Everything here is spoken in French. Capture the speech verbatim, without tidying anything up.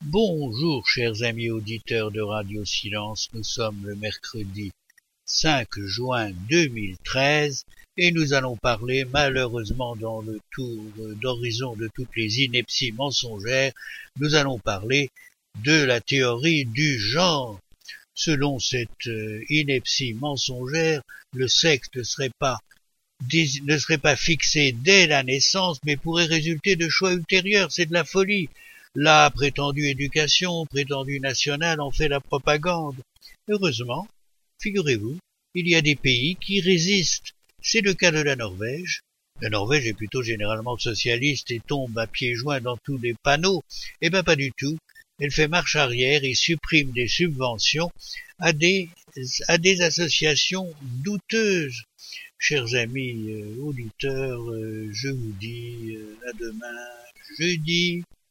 Bonjour chers amis auditeurs de Radio Silence, nous sommes le mercredi cinq juin deux mille treize et nous allons parler, malheureusement dans le tour d'horizon de toutes les inepties mensongères, nous allons parler de la théorie du genre. Selon cette ineptie mensongère, le sexe ne serait pas ne serait pas fixé dès la naissance, mais pourrait résulter de choix ultérieurs. C'est de la folie. La prétendue éducation, prétendue nationale, en fait la propagande. Heureusement, figurez-vous, il y a des pays qui résistent. C'est le cas de la Norvège. La Norvège est plutôt généralement socialiste et tombe à pieds joints dans tous les panneaux. Eh ben pas du tout. Elle fait marche arrière et supprime des subventions à des, à des associations douteuses. Chers amis euh, auditeurs, euh, je vous dis euh, à demain, jeudi.